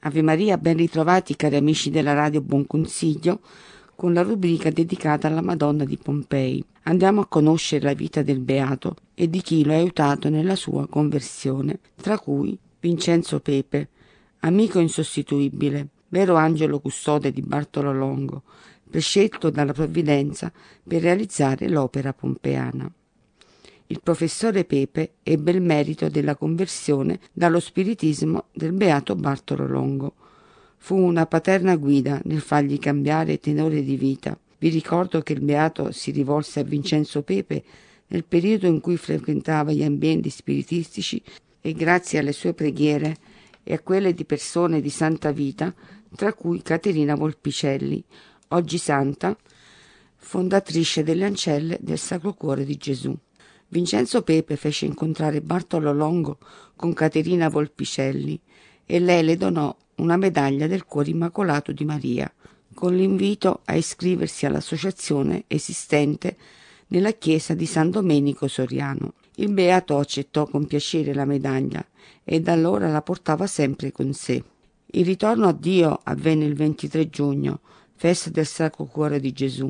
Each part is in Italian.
Ave Maria, ben ritrovati cari amici della Radio Buon Consiglio con la rubrica dedicata alla Madonna di Pompei. Andiamo a conoscere la vita del Beato e di chi lo ha aiutato nella sua conversione, tra cui Vincenzo Pepe, amico insostituibile, vero angelo custode di Bartolo Longo, prescelto dalla provvidenza per realizzare l'opera pompeana. Il professore Pepe ebbe il merito della conversione dallo spiritismo del beato Bartolo Longo. Fu una paterna guida nel fargli cambiare tenore di vita. Vi ricordo che il beato si rivolse a Vincenzo Pepe nel periodo in cui frequentava gli ambienti spiritistici e grazie alle sue preghiere e a quelle di persone di santa vita, tra cui Caterina Volpicelli, oggi santa, fondatrice delle Ancelle del Sacro Cuore di Gesù. Vincenzo Pepe fece incontrare Bartolo Longo con Caterina Volpicelli e lei le donò una medaglia del Cuore Immacolato di Maria, con l'invito a iscriversi all'associazione esistente nella chiesa di San Domenico Soriano. Il beato accettò con piacere la medaglia e da allora la portava sempre con sé. Il ritorno a Dio avvenne il 23 giugno, festa del Sacro Cuore di Gesù.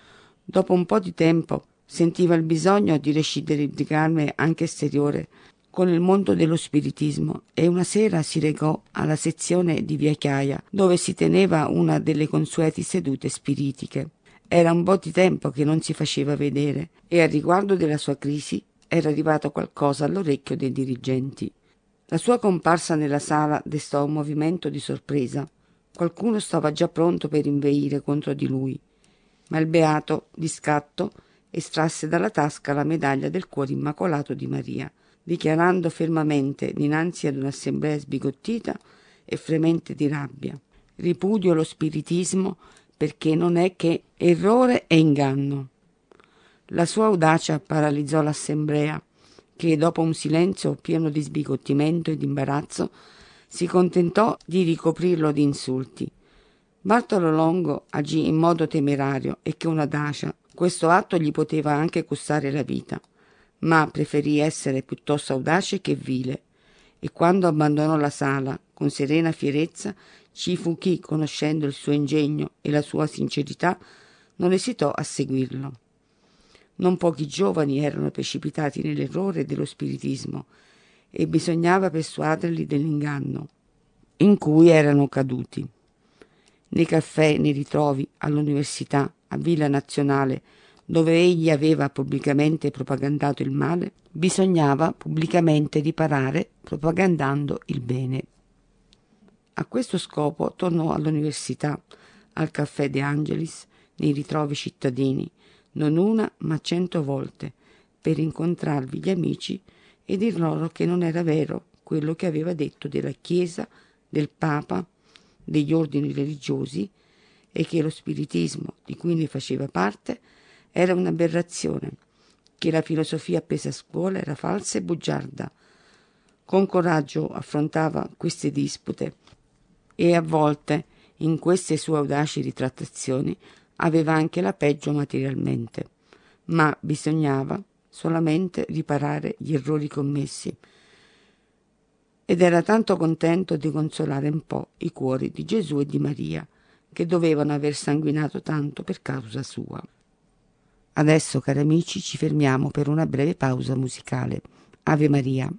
Dopo un po' di tempo sentiva il bisogno di recidere il legame anche esteriore con il mondo dello spiritismo e una sera si recò alla sezione di Via Chiaia, dove si teneva una delle consueti sedute spiritiche. Era un po' di tempo che non si faceva vedere e al riguardo della sua crisi era arrivato qualcosa all'orecchio dei dirigenti. La sua comparsa nella sala destò un movimento di sorpresa. Qualcuno stava già pronto per inveire contro di lui, ma il beato, di scatto, estrasse dalla tasca la medaglia del Cuore Immacolato di Maria, dichiarando fermamente dinanzi ad un'assemblea sbigottita e fremente di rabbia: ripudio lo spiritismo perché non è che errore e inganno. La sua audacia paralizzò l'assemblea, che dopo un silenzio pieno di sbigottimento e di imbarazzo si contentò di ricoprirlo di insulti. Bartolo Longo agì in modo temerario e con audacia. Questo atto gli poteva anche costare la vita, ma preferì essere piuttosto audace che vile, e quando abbandonò la sala con serena fierezza ci fu chi, conoscendo il suo ingegno e la sua sincerità, non esitò a seguirlo. Non pochi giovani erano precipitati nell'errore dello spiritismo e bisognava persuaderli dell'inganno in cui erano caduti. Nei caffè, nei ritrovi, all'università, a Villa Nazionale, dove egli aveva pubblicamente propagandato il male, bisognava pubblicamente riparare propagandando il bene. A questo scopo tornò all'università, al Caffè De Angelis, nei ritrovi cittadini, non una ma 100 volte, per incontrarvi gli amici e dir loro che non era vero quello che aveva detto della Chiesa, del Papa, degli ordini religiosi, e che lo spiritismo di cui ne faceva parte era un'aberrazione, che la filosofia appesa a scuola era falsa e bugiarda. Con coraggio affrontava queste dispute e a volte in queste sue audaci ritrattazioni aveva anche la peggio materialmente, ma bisognava solamente riparare gli errori commessi, ed era tanto contento di consolare un po' i cuori di Gesù e di Maria, che dovevano aver sanguinato tanto per causa sua. Adesso, cari amici, ci fermiamo per una breve pausa musicale. Ave Maria.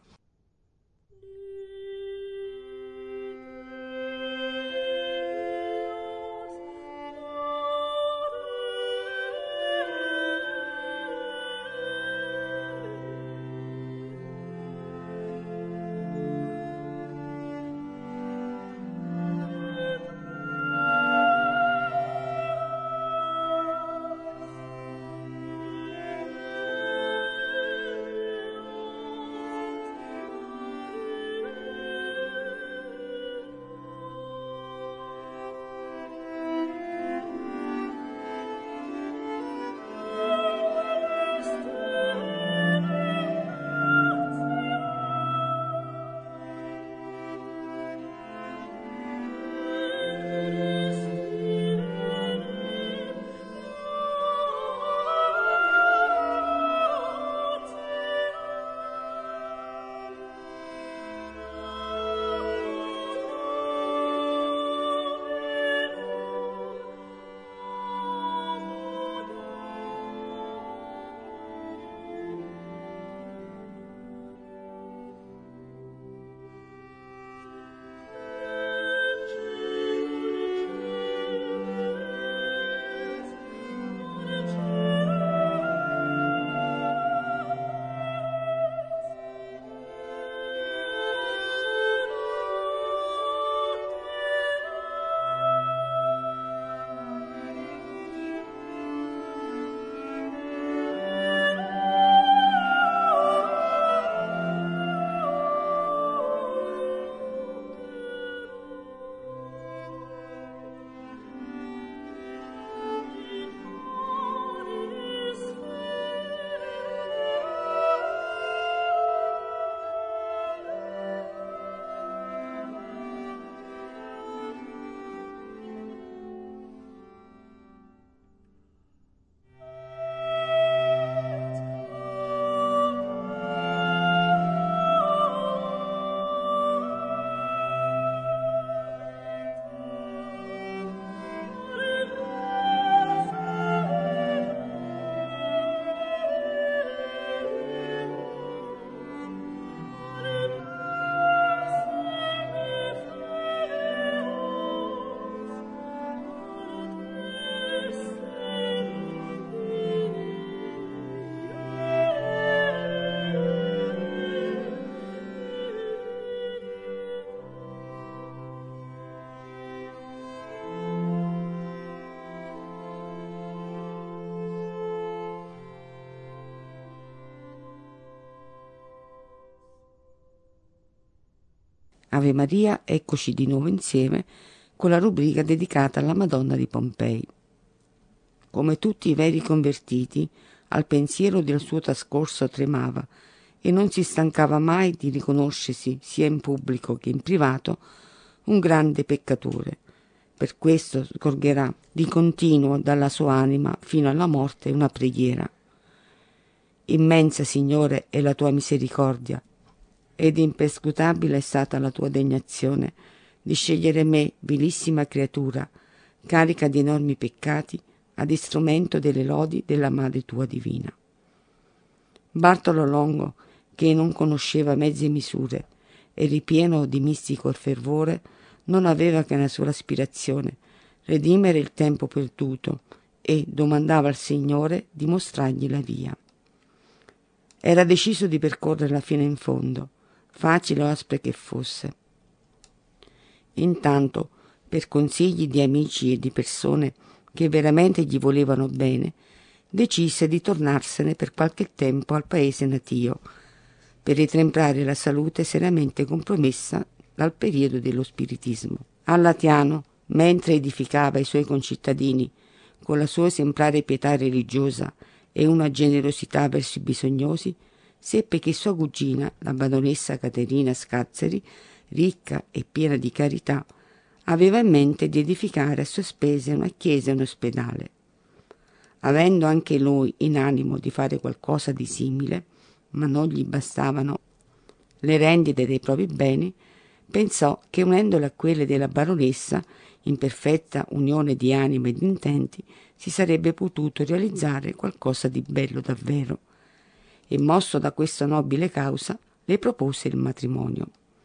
Ave Maria, eccoci di nuovo insieme con la rubrica dedicata alla Madonna di Pompei. Come tutti i veri convertiti, al pensiero del suo trascorso tremava e non si stancava mai di riconoscersi, sia in pubblico che in privato, un grande peccatore. Per questo scorgerà di continuo dalla sua anima fino alla morte una preghiera. Immensa, Signore, è la tua misericordia, ed imperscrutabile è stata la tua degnazione di scegliere me, vilissima creatura, carica di enormi peccati, ad istrumento delle lodi della Madre tua divina. Bartolo Longo, che non conosceva mezze misure e ripieno di mistico fervore, non aveva che una sola aspirazione: redimere il tempo perduto, e domandava al Signore di mostrargli la via. Era deciso di percorrerla fino in fondo, facile o aspra che fosse. Intanto, per consigli di amici e di persone che veramente gli volevano bene, decise di tornarsene per qualche tempo al paese natio, per ritemprare la salute seriamente compromessa dal periodo dello spiritismo. A Latiano, mentre edificava i suoi concittadini con la sua esemplare pietà religiosa e una generosità verso i bisognosi, seppe che sua cugina, la baronessa Caterina Scazzeri, ricca e piena di carità, aveva in mente di edificare a sue spese una chiesa e un ospedale. Avendo anche lui in animo di fare qualcosa di simile, ma non gli bastavano le rendite dei propri beni, pensò che unendole a quelle della baronessa, in perfetta unione di anime e di intenti, si sarebbe potuto realizzare qualcosa di bello davvero, e mosso da questa nobile causa le propose il matrimonio.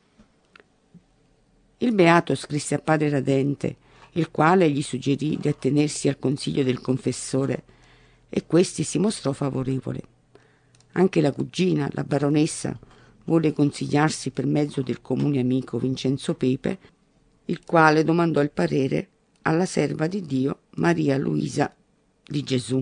Il beato scrisse a padre Radente, il quale gli suggerì di attenersi al consiglio del confessore, e questi si mostrò favorevole. Anche la cugina, la baronessa, volle consigliarsi per mezzo del comune amico Vincenzo Pepe, il quale domandò il parere alla serva di Dio Maria Luisa di Gesù.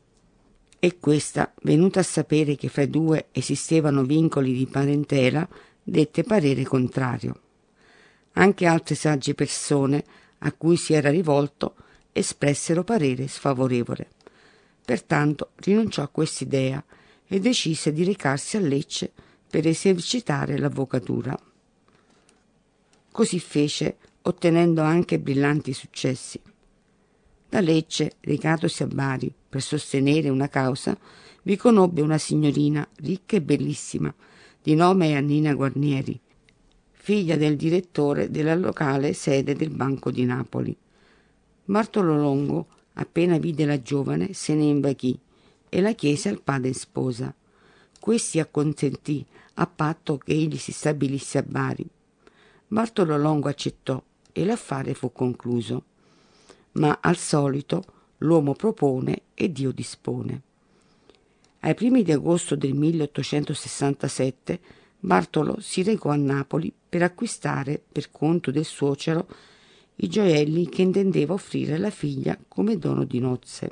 E questa, venuta a sapere che fra i due esistevano vincoli di parentela, dette parere contrario. Anche altre sagge persone a cui si era rivolto espressero parere sfavorevole. Pertanto rinunciò a quest'idea e decise di recarsi a Lecce per esercitare l'avvocatura. Così fece, ottenendo anche brillanti successi. Da Lecce, recatosi a Bari per sostenere una causa, vi conobbe una signorina ricca e bellissima, di nome Annina Guarnieri, figlia del direttore della locale sede del Banco di Napoli. Bartolo Longo, appena vide la giovane, se ne invaghì e la chiese al padre in sposa. Questi acconsentì, a patto che egli si stabilisse a Bari. Bartolo Longo accettò e l'affare fu concluso. Ma al solito l'uomo propone e Dio dispone. Ai primi di agosto del 1867 Bartolo si recò a Napoli per acquistare, per conto del suocero, i gioielli che intendeva offrire alla figlia come dono di nozze.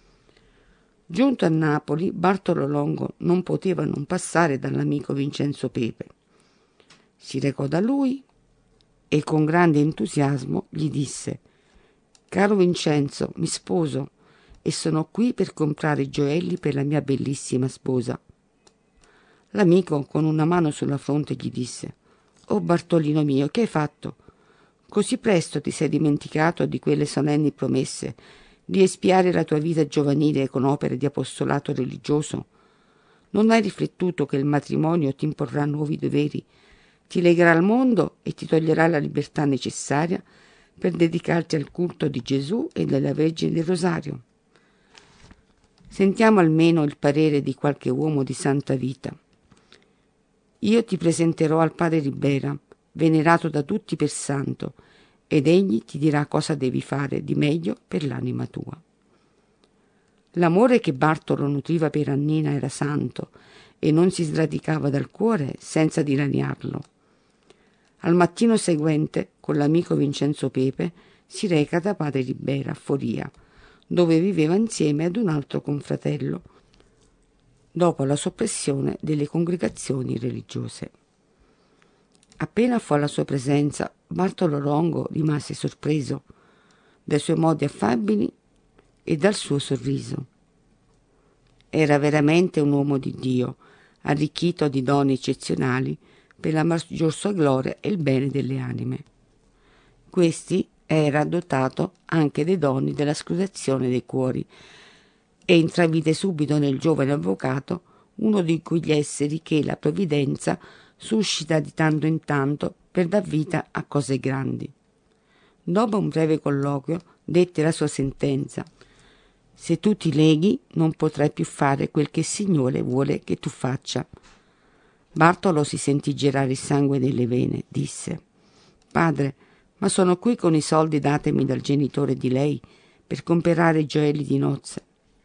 Giunto a Napoli, Bartolo Longo non poteva non passare dall'amico Vincenzo Pepe. Si recò da lui e con grande entusiasmo gli disse: «Caro Vincenzo, mi sposo e sono qui per comprare i gioielli per la mia bellissima sposa». L'amico, con una mano sulla fronte, gli disse: «Oh Bartolino mio, che hai fatto? Così presto ti sei dimenticato di quelle solenni promesse di espiare la tua vita giovanile con opere di apostolato religioso? Non hai riflettuto che il matrimonio ti imporrà nuovi doveri, ti legherà al mondo e ti toglierà la libertà necessaria per dedicarti al culto di Gesù e della Vergine del Rosario? Sentiamo almeno il parere di qualche uomo di santa vita. Io ti presenterò al padre Ribera, venerato da tutti per santo, ed egli ti dirà cosa devi fare di meglio per l'anima tua». L'amore che Bartolo nutriva per Annina era santo e non si sradicava dal cuore senza dilaniarlo. Al mattino seguente, con l'amico Vincenzo Pepe, si reca da padre Ribera a Foria, dove viveva insieme ad un altro confratello, dopo la soppressione delle congregazioni religiose. Appena fu alla sua presenza, Bartolo Longo rimase sorpreso dai suoi modi affabili e dal suo sorriso. Era veramente un uomo di Dio, arricchito di doni eccezionali per la maggior sua gloria e il bene delle anime. Questi era dotato anche dei doni della scrutazione dei cuori e intravide subito nel giovane avvocato uno di quegli esseri che la provvidenza suscita di tanto in tanto per dar vita a cose grandi. Dopo un breve colloquio dette la sua sentenza: se tu ti leghi non potrai più fare quel che il Signore vuole che tu faccia. Bartolo si sentì gelare il sangue nelle vene. Disse: padre, ma sono qui con i soldi datemi dal genitore di lei per comprare i gioielli di nozze.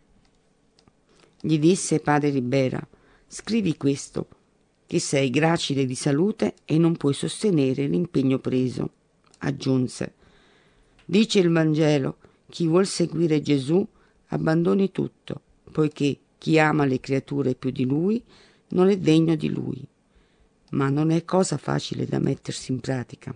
Gli disse padre Ribera: scrivi questo, che sei gracile di salute e non puoi sostenere l'impegno preso. Aggiunse: dice il Vangelo, chi vuol seguire Gesù abbandoni tutto, poiché chi ama le creature più di lui non è degno di lui. Ma non è cosa facile da mettersi in pratica.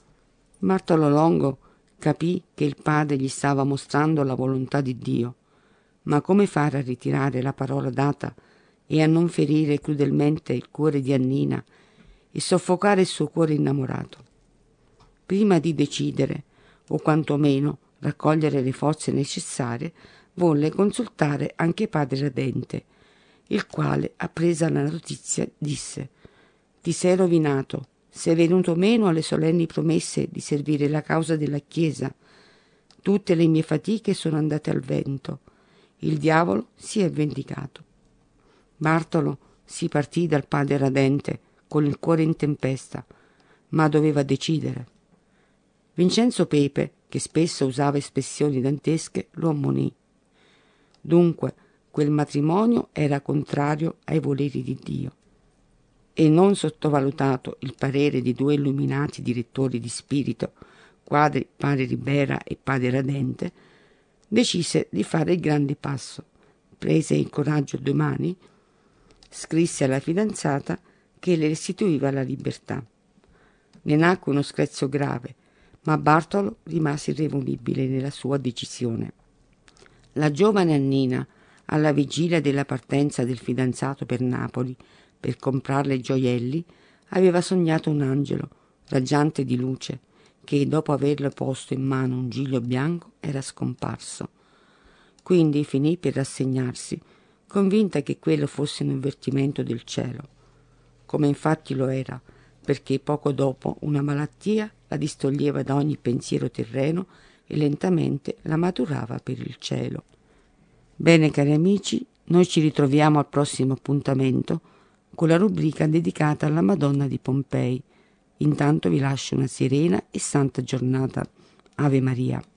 Bartolo Longo capì che il padre gli stava mostrando la volontà di Dio, ma come fare a ritirare la parola data e a non ferire crudelmente il cuore di Annina e soffocare il suo cuore innamorato? Prima di decidere, o quantomeno raccogliere le forze necessarie, volle consultare anche padre Radente, il quale, appresa la notizia, disse: ti sei rovinato, sei venuto meno alle solenni promesse di servire la causa della Chiesa. Tutte le mie fatiche sono andate al vento. Il diavolo si è vendicato. Bartolo si partì dal padre Radente con il cuore in tempesta, ma doveva decidere. Vincenzo Pepe, che spesso usava espressioni dantesche, lo ammonì. Dunque, quel matrimonio era contrario ai voleri di Dio. E non sottovalutato il parere di due illuminati direttori di spirito, quali padre Ribera e padre Radente, decise di fare il grande passo. Prese il coraggio a due mani, scrisse alla fidanzata che le restituiva la libertà. Ne nacque uno screzio grave, ma Bartolo rimase irremovibile nella sua decisione. La giovane Annina, alla vigilia della partenza del fidanzato per Napoli per comprarle i gioielli, aveva sognato un angelo raggiante di luce che, dopo averle posto in mano un giglio bianco, era scomparso. Quindi finì per rassegnarsi, convinta che quello fosse un avvertimento del cielo, come infatti lo era, perché poco dopo una malattia la distoglieva da ogni pensiero terreno e lentamente la maturava per il cielo. Bene, cari amici, noi ci ritroviamo al prossimo appuntamento con la rubrica dedicata alla Madonna di Pompei. Intanto vi lascio una serena e santa giornata. Ave Maria.